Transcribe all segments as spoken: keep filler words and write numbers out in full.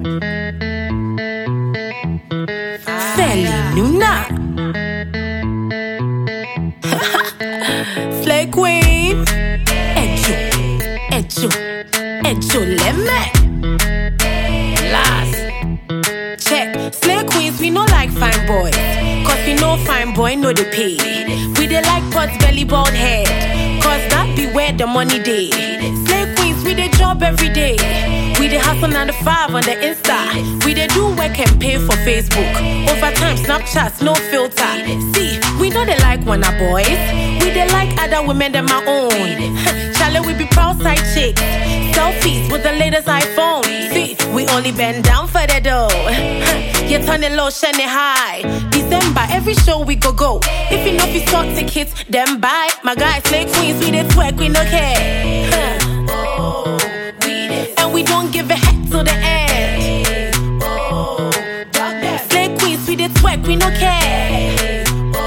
Felina. Slay Queen. Ejo, Ejo, Ejo, Lemme. Last. Check. Slay Queens, we no like fine boys. Cause we know fine boy know the pay. We dey like pots belly bald head. Cause that be where the money day. Slay Queens, we dey job every day. We dey hustle on the five on the Insta. We dey do work and pay for Facebook. Overtime Snapchats, no filter. See, we know they like one of boys. We dey like other women than my own. Charlie, we be proud side chicks. Selfies with the latest iPhone. See, we only bend down for the dough. You turn it low, shine it high. December, every show we go go. If you know if you sort tickets, then buy. My guys, Slay Queens, we dey twerk, we no care. And we don't give a heck till the end. Slay Queens, we dey twerk, we no care.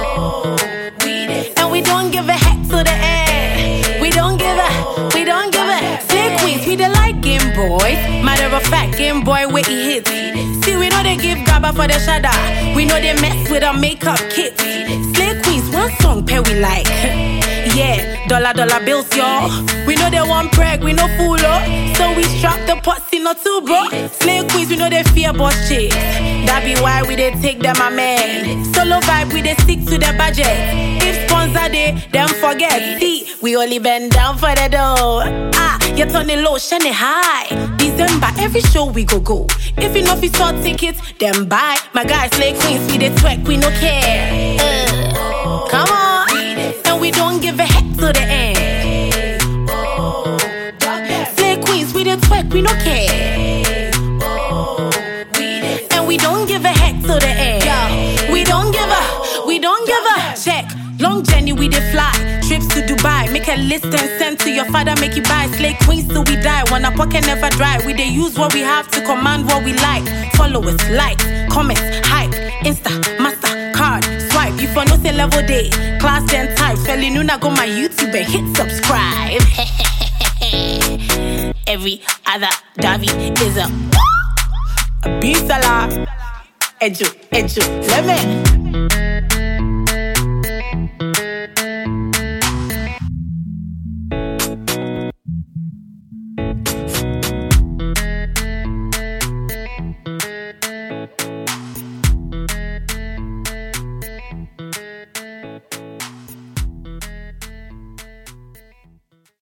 And we don't give a heck till the end. We don't give a, we don't give a. Slay Queens, we dey like Game Boy. Matter of fact, Game Boy where he hits. See, we know they give Gabba for the shada. We know they mess with our makeup kits. Slay Queens, one song pair we like. Yeah, dollar dollar bills, y'all. We know they want preg, we no fool, oh. So we strap the pots in no two, bro. Slay Queens, we know they fear boss chicks. That be why we they take them a man. Solo vibe, we they stick to the budget. If sponsor they, them forget. See, we only bend down for the dough. Ah, you turn it low, shine it high. December, every show we go go. If you know if you sort tickets, then buy. My guys, Slay Queens, we they twerk, we no care. Uh, come on. And we don't give a heck till the end. Slay Queens, we dey twerk, we no care. And we don't give a heck till the end. We don't give a, we don't give a. Check, long journey we dey fly. Trips to Dubai, make a list and send to your father, make you buy. Slay Queens till we die, when our pocket never dry. We dey use what we have to command what we like. Follow us, like, comments, hype, Insta, master, card, swipe. You for no say level day, class ten types. Felina go my YouTube and hit subscribe. Every other Davi is a a beast, Ejo, Ejo, let me.